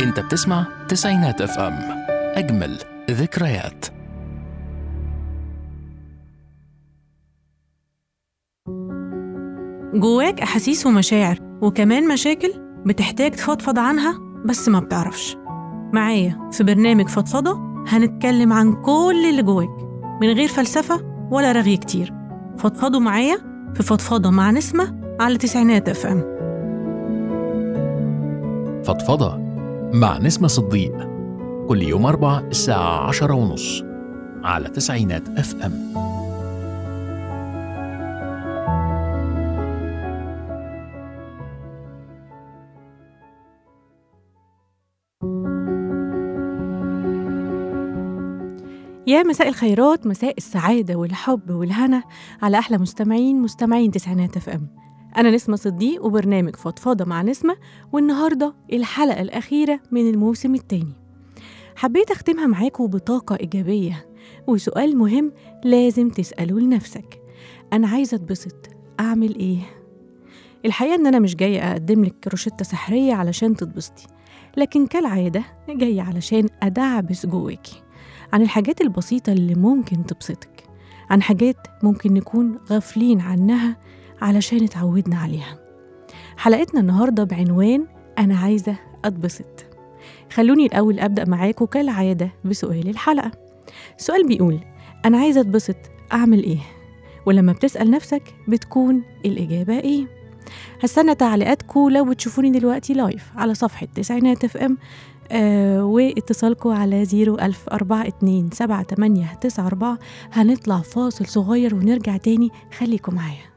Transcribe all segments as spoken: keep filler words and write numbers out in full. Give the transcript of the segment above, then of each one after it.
انت بتسمع تسعينات اف ام، اجمل ذكريات. جواك أحاسيس ومشاعر وكمان مشاكل بتحتاج تفضفض عنها بس ما بتعرفش. معايا في برنامج فضفضة هنتكلم عن كل اللي جواك من غير فلسفة ولا رغي كتير. فضفضوا معايا في فضفضة مع نسمة على تسعينات اف ام. فضفضة مع نسمة صديق، كل يوم أربع الساعة عشرة ونص على تسعينات اف ام. يا مساء الخيرات، مساء السعادة والحب والهنا على أحلى مستمعين مستمعين تسعينات اف ام. أنا نسمة صديق وبرنامج فضفضة مع نسمة، والنهاردة الحلقة الأخيرة من الموسم الثاني. حبيت أختمها معاكم بطاقة إيجابية وسؤال مهم لازم تسألوا لنفسك: أنا عايزة أتبسط، أعمل إيه؟ الحقيقة إن أنا مش جاية أقدم لك روشتة سحرية علشان تتبسطي، لكن كالعادة جاية علشان أدعبس جواكي عن الحاجات البسيطة اللي ممكن تبسطك، عن حاجات ممكن نكون غافلين عنها علشان اتعودنا عليها. حلقتنا النهاردة بعنوان أنا عايزة أتبسط. خلوني الأول أبدأ معاكم كالعادة بسؤال الحلقة. السؤال بيقول: أنا عايزة أتبسط، أعمل إيه؟ ولما بتسأل نفسك بتكون الإجابة إيه؟ هستنى تعليقاتكم لو بتشوفوني دلوقتي لايف على صفحة تسعينات اف ام، آه واتصالكم على زيرو ألف أربعة اتنين سبعة تمانية تسعة أربعة. هنطلع فاصل صغير ونرجع تاني، خليكم معايا.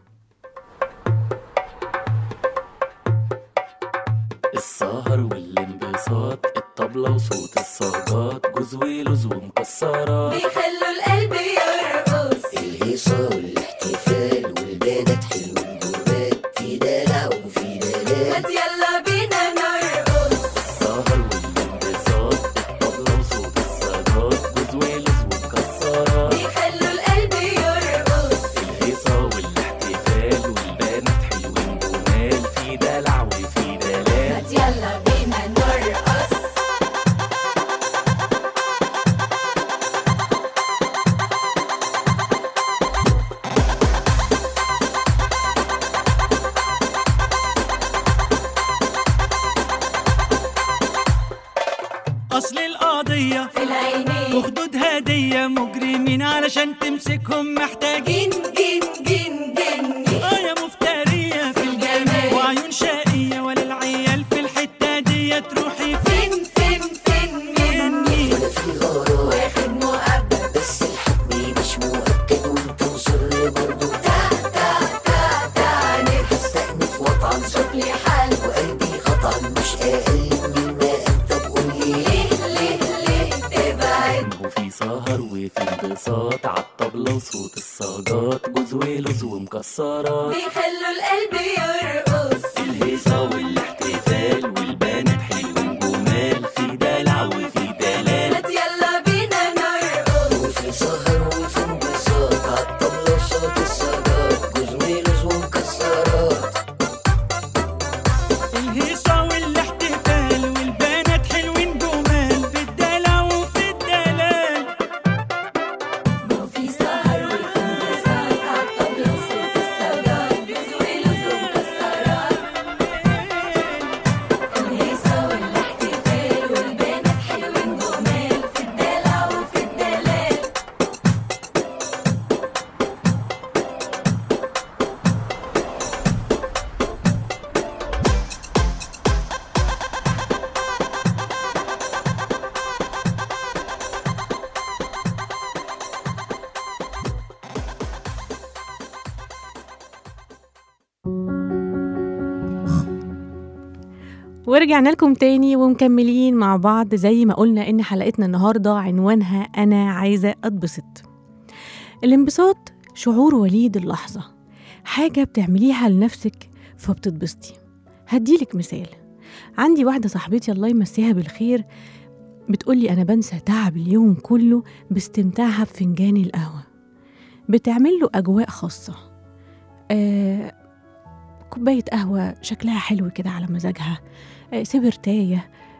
السهر والانبساط، الطبلة وصوت الصاجات، جوز ولوز ومكسرات بيخلوا القلب يرقص. الهيصة والاحتفال والبنات حلوين جوات، في دلع وفي دلال، ما يلا بينا نرقص. السهر والانبساط، الطبلة وصوت الصاجات، جوز ولوز ومكسرات بيخلوا القلب يرقص. الهيصة والاحتفال والبنات حلوين جمال، في دلع وفي دلال، ما يلا بينا نرقص. أصل القضية في العينين وخدود هدية، مجرمين علشان تمسكهم محتاجين جن جن جن جن آه يا مفترية في الجمال. وعيون شقية، ولا العيال في الحتة دي تروحي فين فين فين مني ولا في غرام واخد مؤبد. بس الحكم مش مؤكد، وانت مصر برضو تا تا تا تا نفس هستأنف وطعن، شوف لي حل وقلبي قطعا مش أقل مما أنت بقولي. ليه ليه ليه تبعد. وفي سهر وفي انبساط، عالطبلة وصوت الصاجات، جوز ولوز ومكسرات بيخلوا القلب يرقص. الهيصة والاحتفال والبنات حلوين جمال، في دلع وفي دلال، ما يلا بينا نرقص. وفي سهر وفي انبساط، عالطبلة وصوت الصاجات، جوز ولوز ومكسرات. الهيصة والاحتفال والبنات حلوين جمال، في الدلع وفي الدلال. في سهر وفي انبساط، عالطبلة وصوت الصاجات، جوز ولوز ومكسرات. الهيصة والاحتفال والبنات حلوين جمال، في الدلع وفي الدلال. ورجعنا لكم تاني ومكملين مع بعض زي ما قلنا إن حلقتنا النهاردة عنوانها أنا عايزة أتبسط. الانبساط شعور وليد اللحظة، حاجة بتعمليها لنفسك فبتتبسطي. هديلك مثال: عندي واحدة صاحبتي الله يمسيها بالخير بتقولي أنا بنسى تعب اليوم كله باستمتاعها بفنجان القهوة. بتعمل له أجواء خاصة، آه كوباية قهوة شكلها حلو كده على مزاجها، آه سبرتاية،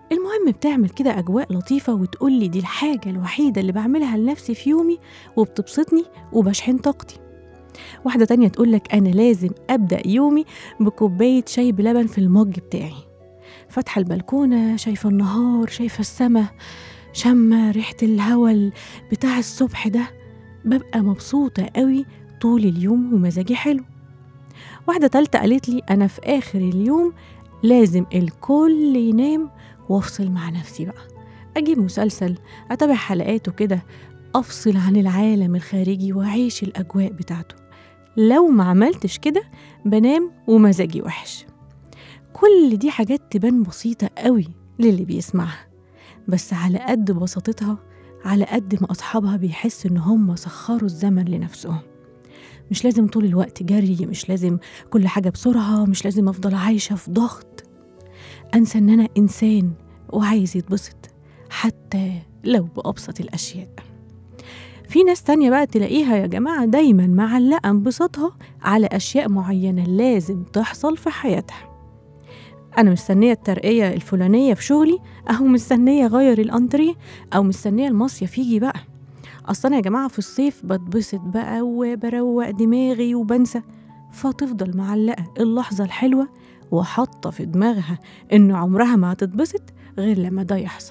المهم بتعمل كده أجواء لطيفة وتقولي دي الحاجة الوحيدة اللي بعملها لنفسي في يومي وبتبسطني وبشحن طاقتي. واحدة تانية تقولك أنا لازم أبدأ يومي بكوباية شاي بلبن في المج بتاعي، فاتحة البلكونة، شايفة النهار، شايفة السماء، شمة ريحة الهوا بتاع الصبح ده، ببقى مبسوطة قوي طول اليوم ومزاجي حلو. واحدة تالتة قالت لي أنا في آخر اليوم لازم الكل ينام وافصل مع نفسي بقى، أجيب مسلسل أتابع حلقاته كده، أفصل عن العالم الخارجي وأعيش الأجواء بتاعته. لو ما عملتش كده بنام ومزاجي وحش. كل دي حاجات تبان بسيطة قوي للي بيسمعها، بس على قد بساطتها على قد ما أصحابها بيحس إن هم سخروا الزمن لنفسهم. مش لازم طول الوقت جري، مش لازم كل حاجة بسرعة، مش لازم أفضل عايشة في ضغط. أنسى إن أنا إنسان وعايز يتبسط حتى لو بأبسط الأشياء. في ناس تانية بقى تلاقيها يا جماعة دايما معلقة انبساطها على أشياء معينة لازم تحصل في حياتها. أنا مستنية الترقية الفلانية في شغلي، أو مستنية غير الأنتريه، أو مستنية المصيف يجي بقى. أصلا يا جماعة في الصيف بتبسط بقى وبروق دماغي وبنسى، فتفضل معلقة اللحظة الحلوة وحاطة في دماغها إن عمرها ما هتتبسط غير لما ده يحصل.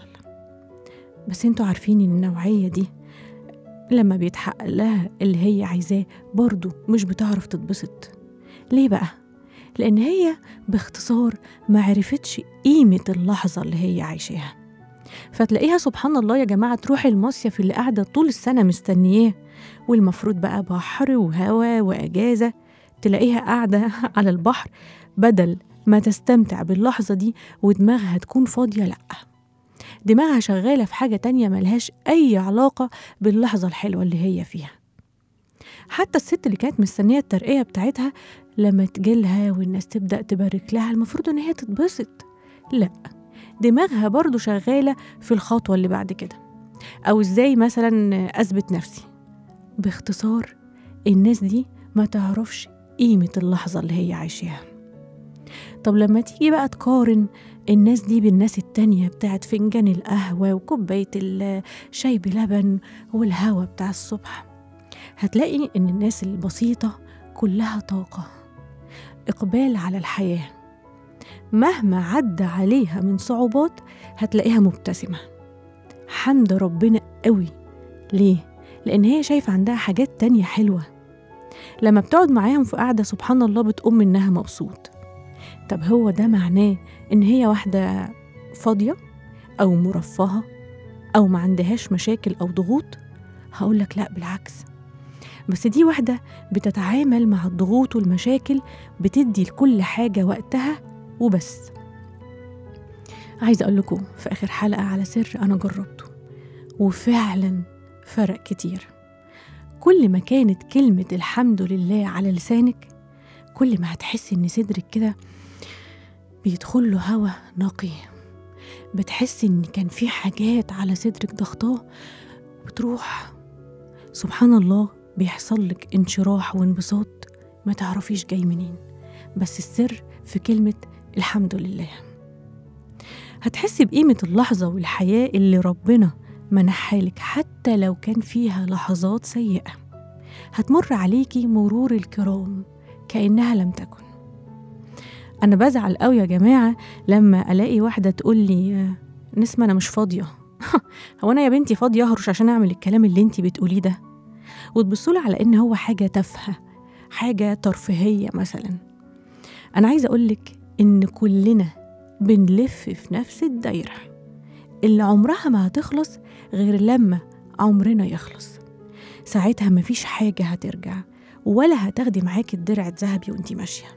بس انتوا عارفين إن النوعية دي لما بيتحقق لها اللي هي عايزاه برضو مش بتعرف تتبسط. ليه بقى؟ لأن هي باختصار ما عرفتش قيمة اللحظة اللي هي عايشاها. فتلاقيها سبحان الله يا جماعة تروح المصيف اللي قاعدة طول السنة مستنياه، والمفروض بقى بحر وهوا وأجازة، تلاقيها قاعدة على البحر بدل ما تستمتع باللحظة دي ودماغها تكون فاضية، لأ، دماغها شغالة في حاجة تانية ملهاش أي علاقة باللحظة الحلوة اللي هي فيها. حتى الست اللي كانت مستنية الترقية بتاعتها لما تجيلها والناس تبدأ تبارك لها المفروض إن هي تتبسط، لأ، دماغها برضو شغالة في الخطوة اللي بعد كده، أو إزاي مثلا أثبت نفسي. باختصار الناس دي ما تعرفش قيمة اللحظة اللي هي عايشاها. طب لما تيجي بقى تقارن الناس دي بالناس التانية بتاعت فنجان القهوة وكوباية الشاي بلبن والهوا بتاع الصبح، هتلاقي إن الناس البسيطة كلها طاقة، إقبال على الحياة، مهما عدى عليها من صعوبات هتلاقيها مبتسمة، حمد ربنا قوي. ليه؟ لأن هي شايفة عندها حاجات تانية حلوة، لما بتقعد معاهم في قعدة سبحان الله بتقوم منها مبسوط. طب هو ده معناه إن هي واحدة فاضية أو مرفهة أو ما عندهاش مشاكل أو ضغوط؟ هقولك لأ، بالعكس، بس دي واحدة بتتعامل مع الضغوط والمشاكل، بتدي لكل حاجة وقتها وبس. عايزة أقول لكم في آخر حلقة على سر أنا جربته وفعلا فرق كتير. كل ما كانت كلمة الحمد لله على لسانك كل ما هتحسي إن صدرك كده بيدخل له هوا نقي، بتحسي إن كان في حاجات على صدرك ضغطاه وتروح. سبحان الله بيحصل لك انشراح وانبساط ما تعرفيش جاي منين، بس السر في كلمة الحمد لله. هتحسي بقيمة اللحظة والحياة اللي ربنا منحالك، حتى لو كان فيها لحظات سيئة هتمر عليكي مرور الكرام كأنها لم تكن. أنا بزعل قوي يا جماعة لما ألاقي واحدة تقول لي نسمة أنا مش فاضية. هو أنا يا بنتي فاضية أهرش عشان أعمل الكلام اللي انتي بتقوليه ده؟ وتبصوله على إن هو حاجة تافهة، حاجة ترفيهية مثلا. أنا عايزة أقولك إن كلنا بنلف في نفس الدايرة اللي عمرها ما هتخلص غير لما عمرنا يخلص. ساعتها مفيش حاجة هترجع ولا هتاخدي معاكي الدرع الذهبي وانتي ماشية.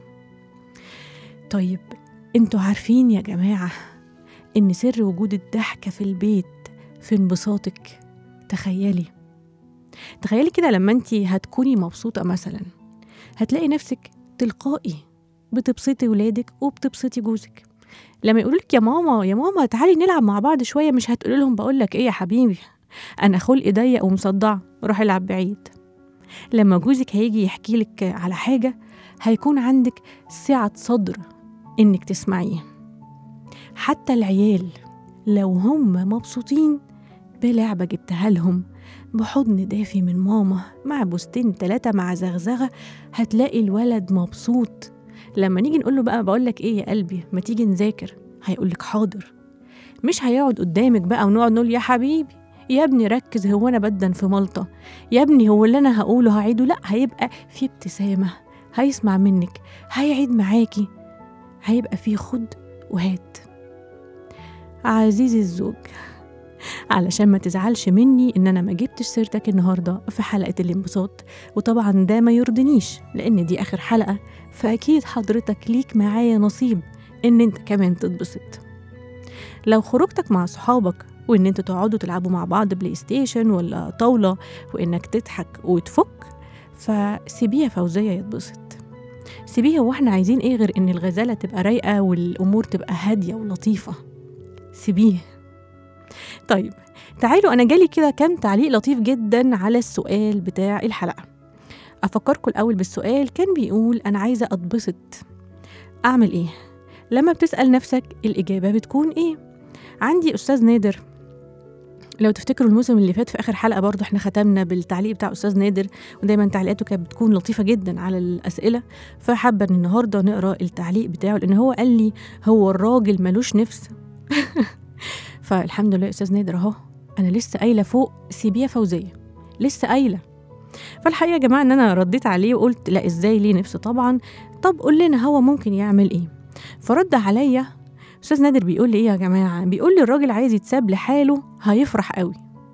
طيب انتوا عارفين يا جماعة إن سر وجود الضحكة في البيت في انبساطك؟ تخيلي تخيلي كده لما انتي هتكوني مبسوطة مثلا هتلاقي نفسك تلقائي بتبسطي ولادك وبتبسطي جوزك. لما يقولولك يا ماما يا ماما تعالي نلعب مع بعض شوية، مش هتقولي لهم بقولك ايه يا حبيبي أنا خلقي ضيق ومصدعة روح العب بعيد. لما جوزك هيجي يحكي لك على حاجة هيكون عندك سعة صدر إنك تسمعيه. حتى العيال لو هم مبسوطين بلعبة جبتها لهم، بحضن دافي من ماما، مع بوستين تلاتة مع زغزغة، هتلاقي الولد مبسوط. لما نيجي نقوله بقى بقولك ايه يا قلبي ما تيجي نذاكر، هيقولك حاضر. مش هيقعد قدامك بقى ونقعد نقول يا حبيبي يا ابني ركز، هو انا بدن في ملطة يا ابني، هو اللي انا هقوله هعيده. لا، هيبقى في ابتسامة، هيسمع منك، هيعيد معاكي، هيبقى في خد وهات. عزيزي الزوج، علشان ما تزعلش مني ان انا ما جبتش سيرتك النهارده في حلقه الانبساط، وطبعا ده ما يرضنيش لان دي اخر حلقه، فاكيد حضرتك ليك معايا نصيب ان انت كمان تتبسط. لو خروجتك مع صحابك وان انتوا تقعدوا تلعبوا مع بعض بلاي ستيشن ولا طاوله وانك تضحك وتفك، فسيبيها فوزيه يتبسط. سيبيها، واحنا عايزين ايه غير ان الغزاله تبقى رايقه والامور تبقى هاديه ولطيفه. سيبيه. طيب تعالوا، أنا جالي كده كام تعليق لطيف جدا على السؤال بتاع الحلقة. أفكركم الأول بالسؤال، كان بيقول أنا عايزة أتبسط، أعمل إيه؟ لما بتسأل نفسك الإجابة بتكون إيه؟ عندي أستاذ نادر، لو تفتكروا الموسم اللي فات في آخر حلقة برضو احنا ختمنا بالتعليق بتاع أستاذ نادر، ودايما تعليقاته كانت بتكون لطيفة جدا على الأسئلة، فحابة إن النهاردة نقرأ التعليق بتاعه، لأن هو قال لي هو الراجل ملوش نفس. فالحمد لله أستاذ نادر أهو، أنا لسه قايلة فوق سيبيها فوزية، لسه قايلة. فالحقيقة يا جماعة إن أنا رديت عليه وقلت لا، إزاي ليه نفس طبعا، طب قول لنا هو ممكن يعمل إيه. فرد عليا أستاذ نادر بيقول لي إيه يا جماعة، بيقول لي الراجل عايز يتساب لحاله هيفرح قوي،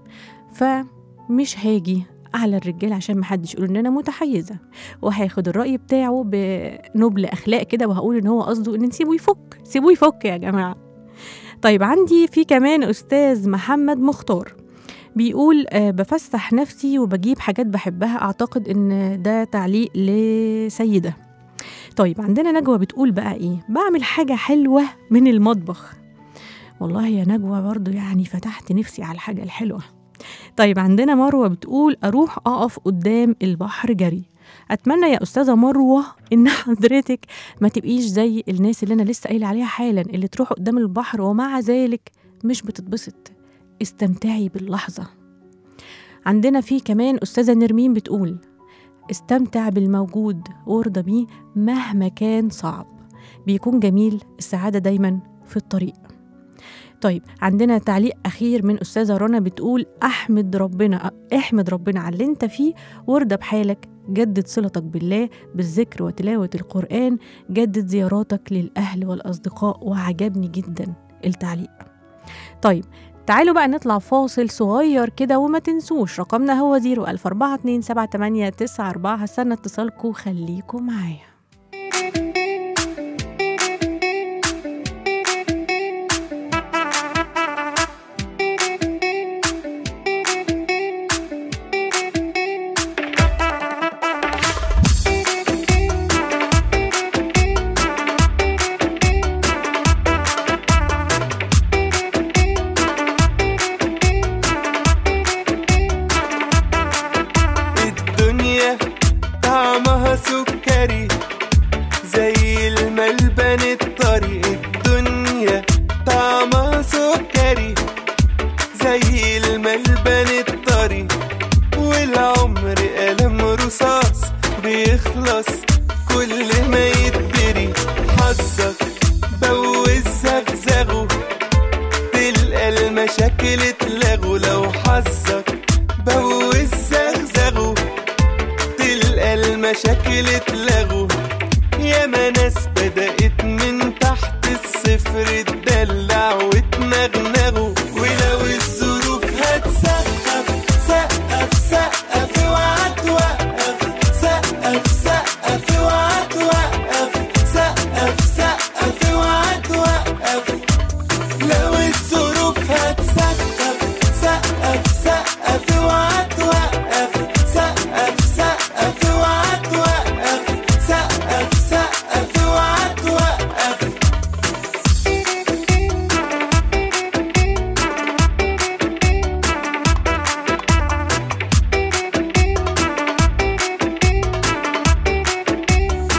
فمش هاجي على الرجال عشان محدش يقول إن أنا متحيزة، وهاخد الرأي بتاعه بنبل أخلاق كده، وهقول إن هو قصده إن نسيبه يفك، سيبوه يفك يا جماعة. طيب عندي في كمان أستاذ محمد مختار بيقول أه بفسح نفسي وبجيب حاجات بحبها، أعتقد إن ده تعليق لسيدة. طيب عندنا نجوى بتقول بقى إيه، بعمل حاجة حلوة من المطبخ. والله يا نجوى برضو يعني فتحت نفسي على الحاجة الحلوة. طيب عندنا مروة بتقول أروح أقف قدام البحر جري. أتمنى يا أستاذة مروة إن حضرتك ما تبقيش زي الناس اللي أنا لسه قايلة عليها حالا، اللي تروح قدام البحر ومع ذلك مش بتتبسط. استمتعي باللحظة. عندنا في كمان أستاذة نرمين بتقول استمتع بالموجود وارضى بيه مهما كان صعب، بيكون جميل، السعادة دايما في الطريق. طيب عندنا تعليق أخير من أستاذة رنا بتقول أحمد ربنا، احمد ربنا على اللي انت فيه وارضى بحالك، جدد صلتك بالله بالذكر وتلاوة القرآن، جدد زياراتك للأهل والأصدقاء. وعجبني جدا التعليق. طيب تعالوا بقى نطلع فاصل صغير كده، وما تنسوش رقمنا هو زيرو ألف أربعة اتنين سبعة تمانية تسعة أربعة. هستنى اتصالكم، خليكم معايا.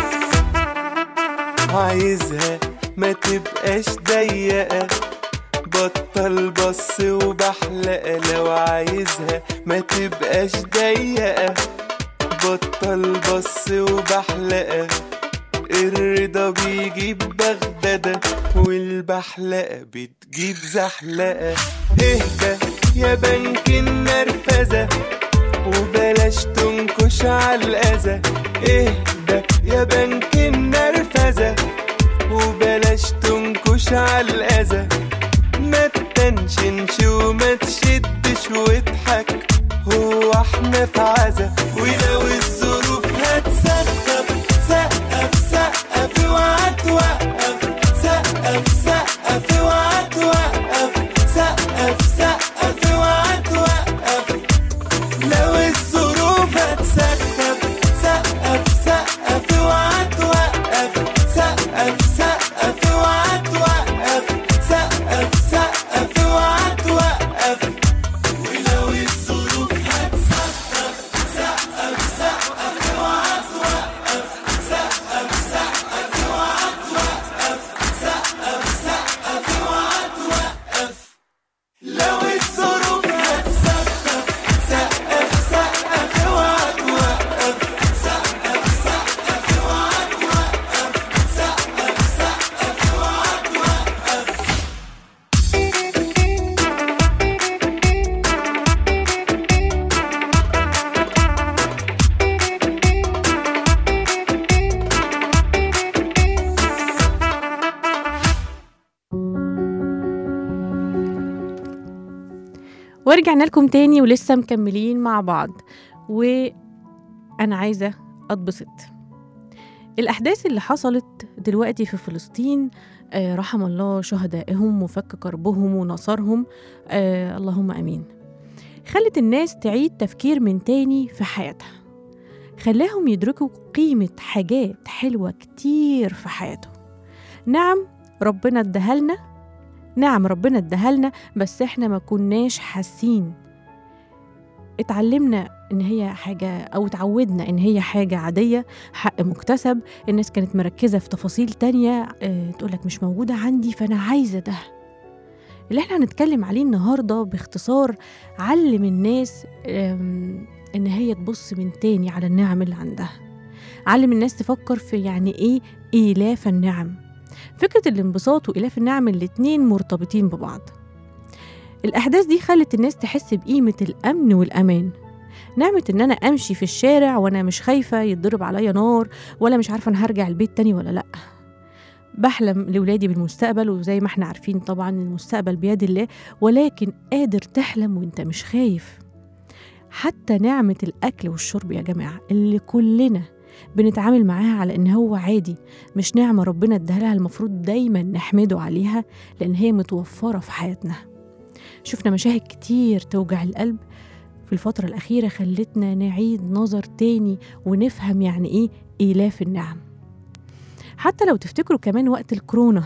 عايزها ما تبقاش ضيقة، بطل بص وبحلقة، لو عايزها ما تبقاش ضيقة. بطل بص وبحلقة، الرضا بيجيب بغدادة والبحلقة بتجيب زحلقة. اهدى يا بنك النرفزة وبلاش تنكش عالأذى. اهدى يا بنك النرفزة وبلاش تنكش عالأذى. ما تنشنش وما تشدش واضحك، هو احنا في عزا. ولو الظروف هتسقف سقف سقف اوعى توقف. سقف سقف اوعى توقف. سقف سقف اوعى توقف. لو الظروف هتسقف سقف سقف اوعى توقف. سقف سقف اوعى توقف. سقف سقف اوعى توقف. ولو الظروف هتسقف سقف سقف اوعى توقف. سقف سقف اوعى توقف. سقف سقف اوعى توقف. لو الظروف هتسقف سقف سقف اوعى توقف. سقف سقف اوعى توقف. سقف سقف اوعى توقف. ورجعنا لكم تاني ولسه مكملين مع بعض، وأنا عايزة أتبسط. الأحداث اللي حصلت دلوقتي في فلسطين، آه رحم الله شهدائهم وفك كربهم ونصرهم، آه اللهم أمين. خلت الناس تعيد تفكير من تاني في حياتها، خلاهم يدركوا قيمة حاجات حلوة كتير في حياتهم. نعم ربنا ادهلنا، نعم ربنا ادهلنا، بس احنا ما كناش حاسين. اتعلمنا ان هي حاجة، او اتعودنا ان هي حاجة عادية، حق مكتسب. الناس كانت مركزة في تفاصيل تانية، اه تقولك مش موجودة عندي فانا عايزة ده. اللي احنا هنتكلم عليه النهاردة باختصار، علم الناس ان هي تبص من تاني على النعم اللي عندها. علم الناس تفكر في يعني ايه إيلاف النعم. فكرة الانبساط وإلاف النعم الاتنين مرتبطين ببعض. الأحداث دي خلت الناس تحس بقيمة الأمن والأمان. نعمة إن أنا أمشي في الشارع وأنا مش خايفة يتضرب عليا نار، ولا مش عارفة أنا هرجع البيت تاني ولا لأ. بحلم لولادي بالمستقبل، وزي ما احنا عارفين طبعا المستقبل بيد الله، ولكن قادر تحلم وانت مش خايف. حتى نعمة الأكل والشرب يا جماعة اللي كلنا بنتعامل معاها على إن هو عادي، مش نعمة ربنا ادالها، المفروض دايما نحمده عليها لأن هي متوفرة في حياتنا. شفنا مشاهد كتير توجع القلب في الفترة الأخيرة، خلتنا نعيد نظر تاني ونفهم يعني إيه إيلاف النعم. حتى لو تفتكروا كمان وقت الكورونا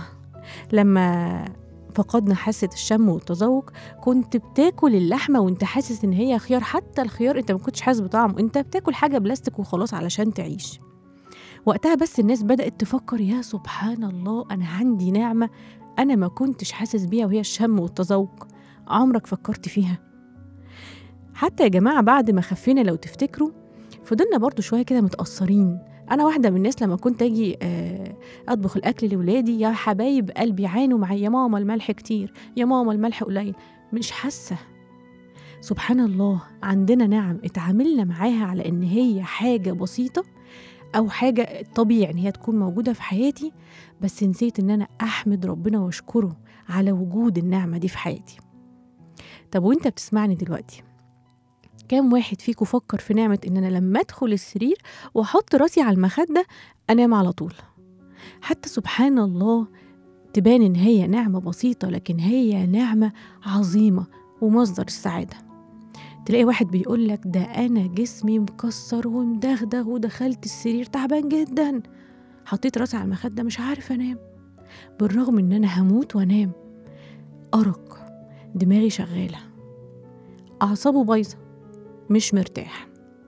لما فقدنا حاسة الشم والتذوق، كنت بتاكل اللحمة وانت حاسس ان هي خيار، حتى الخيار انت ما كنتش حاسس بطعمه، انت بتاكل حاجة بلاستيك وخلاص علشان تعيش. وقتها بس الناس بدأت تفكر يا سبحان الله، انا عندي نعمة انا ما كنتش حاسس بيها، وهي الشم والتذوق. عمرك فكرت فيها؟ حتى يا جماعة بعد ما خفينا لو تفتكروا فضلنا برضو شوية كده متأثرين. أنا واحدة من الناس لما كنت أجي أطبخ الأكل لولادي، يا حبايب قلبي عانوا معي، يا ماما الملح كتير، يا ماما الملح قليل، مش حاسة. سبحان الله، عندنا نعم اتعاملنا معاها على إن هي حاجة بسيطة أو حاجة طبيعي إن هي تكون موجودة في حياتي، بس نسيت إن أنا أحمد ربنا وأشكره على وجود النعمة دي في حياتي. طب وإنت بتسمعني دلوقتي، كام واحد فيكم فكر في نعمة إن أنا لما أدخل السرير وأحط راسي على المخدة أنام على طول؟ حتى سبحان الله تبان إن هي نعمة بسيطة، لكن هي نعمة عظيمة ومصدر السعادة. تلاقي واحد بيقولك ده أنا جسمي مكسر ومدغدغ ودخلت السرير تعبان جدا، حطيت راسي على المخدة مش عارف أنام، بالرغم إن أنا هموت وأنام. أرق، دماغي شغالة، أعصابه بايظة، مش مرتاح.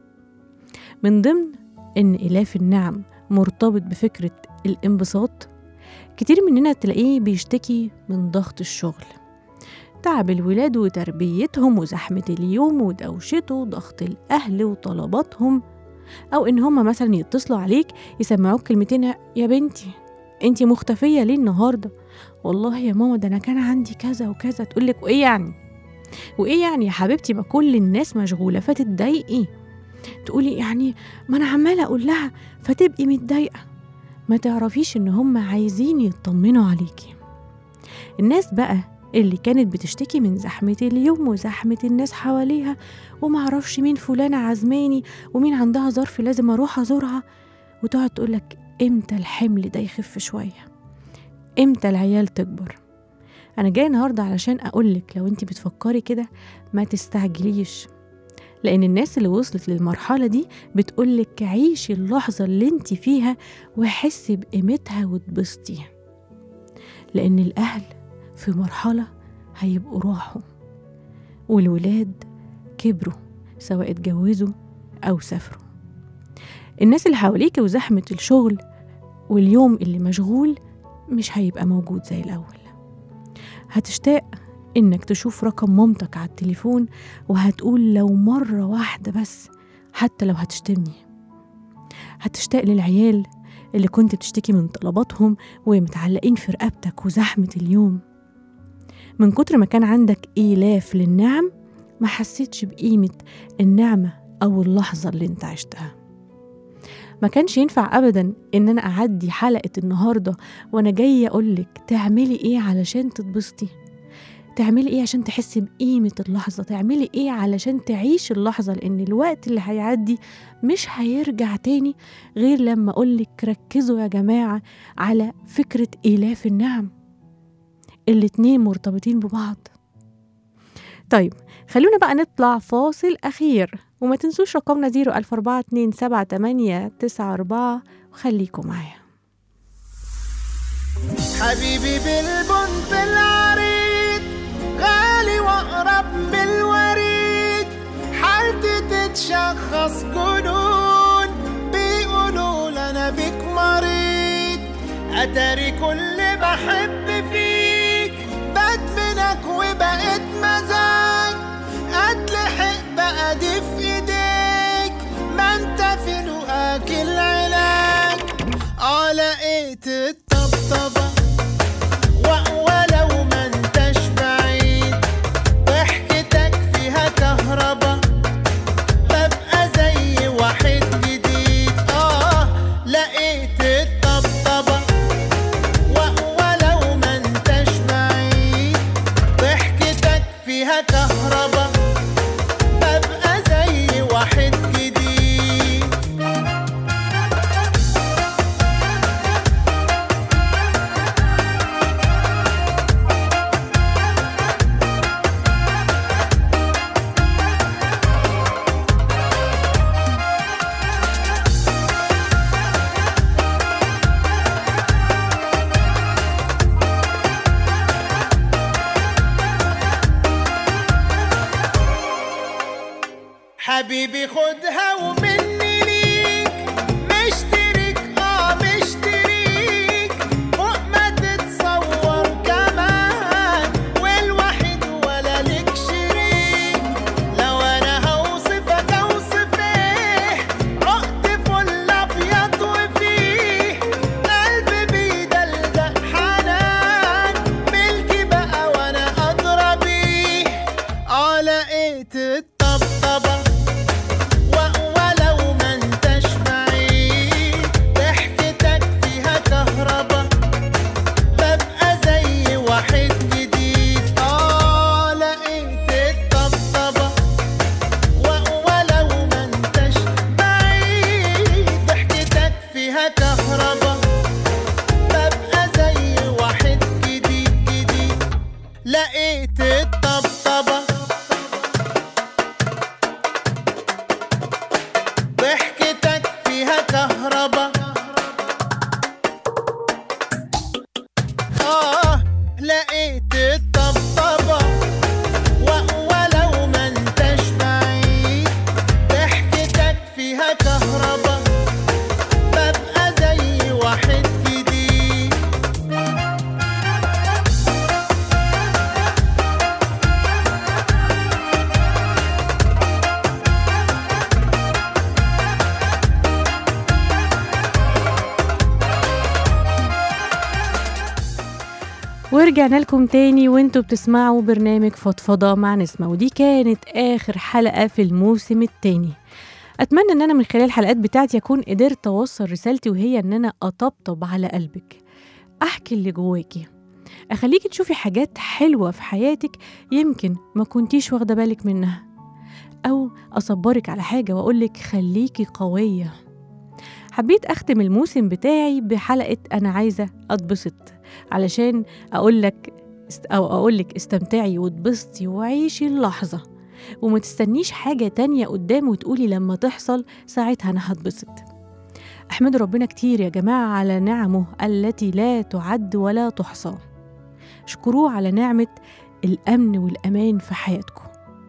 من ضمن إن إلاف النعم مرتبط بفكرة الانبساط، كتير مننا تلاقيه بيشتكي من ضغط الشغل، تعب الولاد وتربيتهم وزحمة اليوم ودوشته وضغط الأهل وطلباتهم، أو إن هما مثلا يتصلوا عليك يسمعوك كلمتين: يا بنتي انتي مختفية ليه النهاردة؟ والله يا ماما ده أنا كان عندي كذا وكذا. تقولك وإيه يعني؟ وإيه يعني يا حبيبتي؟ ما كل الناس مشغولة فتتضايقي. تقولي يعني ما أنا عمالة أقول لها فتبقي متضايقة. ما تعرفيش إن هم عايزين يطمنوا عليكي. الناس بقى اللي كانت بتشتكي من زحمة اليوم وزحمة الناس حواليها ومعرفش مين فلانة عزماني ومين عندها ظرف لازم أروح أزورها، وتقعد تقولك إمتى الحمل ده يخف شوية، إمتى العيال تكبر. أنا جاي النهاردة علشان أقولك لو أنت بتفكري كده ما تستعجليش، لأن الناس اللي وصلت للمرحلة دي بتقولك عيشي اللحظة اللي انت فيها وحسي بقيمتها وتبسطي، لأن الأهل في مرحلة هيبقوا راحوا والولاد كبروا سواء اتجوزوا أو سافروا. الناس اللي حواليك وزحمة الشغل واليوم اللي مشغول مش هيبقى موجود زي الأول. هتشتاق إنك تشوف رقم مامتك على التليفون وهتقول لو مرة واحدة بس حتى لو هتشتمني. هتشتاق للعيال اللي كنت بتشتكي من طلباتهم ومتعلقين في رقبتك وزحمة اليوم. من كتر ما كان عندك إيلاف للنعم ما حسيتش بقيمة النعمة أو اللحظة اللي انت عشتها. ما كانش ينفع أبدا إن أنا أعدي حلقة النهاردة وأنا جاية أقولك تعملي إيه علشان تتبسطي، تعملي إيه عشان تحسي بقيمة اللحظة، تعملي إيه علشان تعيش اللحظة، لأن الوقت اللي هيعدي مش هيرجع تاني غير لما أقولك ركزوا يا جماعة على فكرة إيلاف النعم. الاتنين مرتبطين ببعض. طيب خلونا بقى نطلع فاصل أخير، وما تنسوش رقمنا زيرو ألف أربعة اتنين سبعة تمانية تسعة أربعة وخليكم معايا. حبيبي بالبنت العريض غالي وأقرب من الوريد، حالتي تتشخص جنون بيقولوا لنا بيك مريض، أتاري كل بحب فيك بدمنك وبقيت مزاج، أتلحق بقى دي في إيديك ما انت في لقاك العلاج. اه لقيت الطبطبة ولو ما انتش بعيد، ضحكتك فيها كهربا ببقى زي واحد جديد. اه لقيت الطبطبة ولو ما انتش بعيد، ضحكتك فيها كهربا ببقى زي واحد جديد. حبيبي خدها ومني ليك مشترك، اه مشتريك فوق ما تتصور كمان، والوحيد ولا لك شريك. لو انا هوصفك اوصف ايه، عقد فل ابيض وفيه قلبي بيدلدق حنان، ملكي بقى وانا ادرى بيه. اه لقيت الطبطبة ولو ما انتش بعيد، ضحكتك فيها كهربا ببقى زي واحد جديد. اه لقيت الطبطبة ولو ما انتش بعيد، ضحكتك فيها كهربا ببقى زي واحد جديد جديد. لقيت الطبطبة ضحكتك فيها كهربا، آه لقيت الطبطبة ولو ما انتش بعيد، ضحكتك فيها كهربا ببقى زي واحد جديد. ورجعنا لكم تاني وانتوا بتسمعوا برنامج فضفضة مع نسمة، ودي كانت آخر حلقة في الموسم التاني. أتمنى أن أنا من خلال الحلقات بتاعتي أكون قدرت أوصل رسالتي، وهي أن أنا أطبطب على قلبك، أحكي اللي جواكي، أخليكي تشوفي حاجات حلوة في حياتك يمكن ما كنتيش واخدة بالك منها، أو أصبرك على حاجة وأقولك خليكي قوية. حبيت أختم الموسم بتاعي بحلقة أنا عايزة أتبسط، علشان أقولك أو أقولك استمتعي واتبسطي وعيشي اللحظة، وما تستنيش حاجة تانية قدام وتقولي لما تحصل ساعتها أنا هتبسط. أحمد ربنا كتير يا جماعة على نعمه التي لا تعد ولا تحصى. اشكروه على نعمة الأمن والأمان في حياتكم.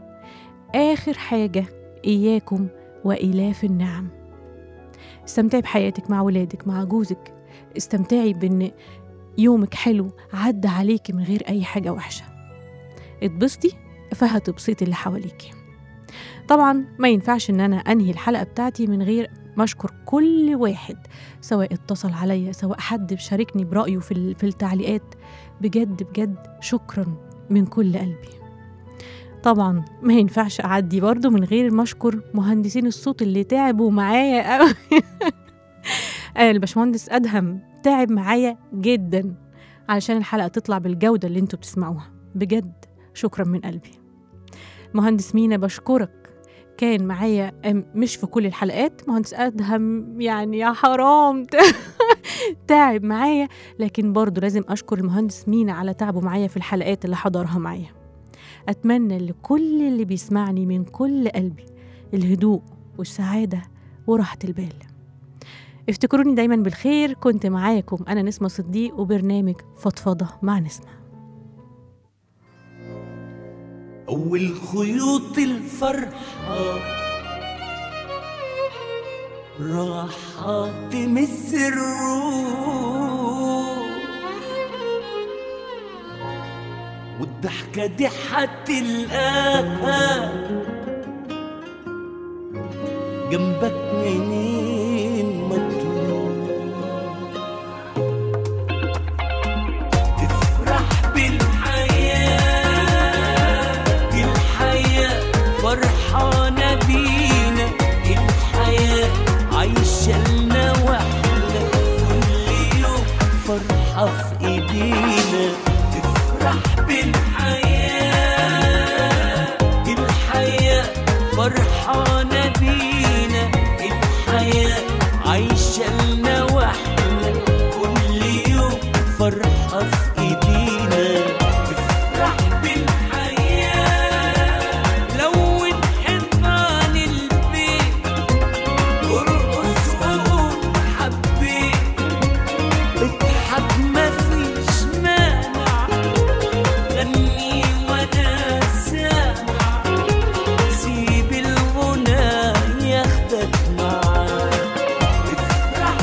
آخر حاجة، إياكم وإلاف النعم. استمتعي بحياتك مع ولادك، مع جوزك، استمتعي بأن يومك حلو عدى عليكي من غير أي حاجة وحشة. اتبسطي فهتبسطي اللي حواليكي. طبعا ما ينفعش ان انا انهي الحلقة بتاعتي من غير ما اشكر كل واحد، سواء اتصل عليا، سواء حد بشاركني برأيه في في التعليقات. بجد بجد شكرا من كل قلبي. طبعا ما ينفعش اعدي برضو من غير ما اشكر مهندسين الصوت اللي تعبوا معايا قوي. الباشمهندس ادهم تعب معايا جدا علشان الحلقة تطلع بالجودة اللي انتوا بتسمعوها. بجد شكرا من قلبي. مهندس مينا بشكرك، كان معايا مش في كل الحلقات. مهندس أدهم يعني يا حرام تعب معايا، لكن برضو لازم أشكر المهندس مينا على تعبه معايا في الحلقات اللي حضرها معايا. أتمنى لكل اللي بيسمعني من كل قلبي الهدوء والسعادة وراحة البال. افتكروني دايما بالخير. كنت معاكم أنا نسمة صديق وبرنامج فضفضة مع نسمة. أول خيوط الفرحة راحة تمس الروح، والضحكة دي هتلقاها جنبك منين ما تروح. تفرح بالحياة، الحياة فرحانة بينا، الحياة عايشة لنا واحنا، كل يوم فرحة في ايدينا. تفرح بالحياة، الحياة فرحانة بينا، الحياة عايشة لنا واحنا، كل يوم فرحة في ايدينا. تفرح بالحياة، لون حيطان البيت، ارقص وقول حبيت، اضحك مفيش مانع، غني وانا سامع، سيب الغنى ياخدك معاه. افرح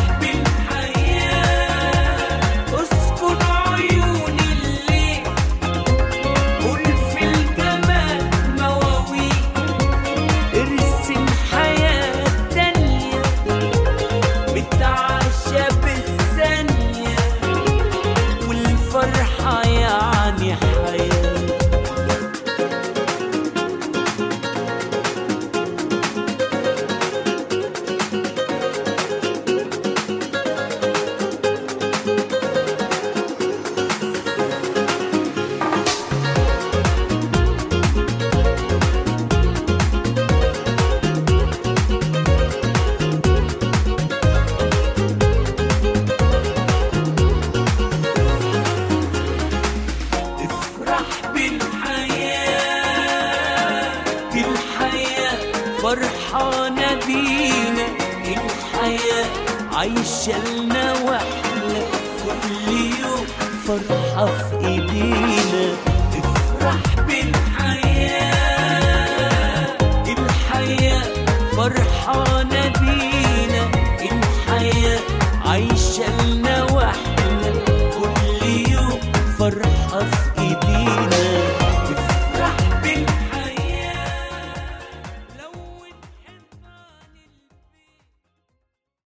بالحياة، اسكن عيون الليل، قول في الجمال مواويل، ارسم حياة تانية بتعشى بالثانية، والفرحة يعني حياة. افرح بالحياة، الحياة فرحانة بينا، الحياة عايشة لنا واحنا، كل يوم فرحة في ايدينا. افرح بالحياة.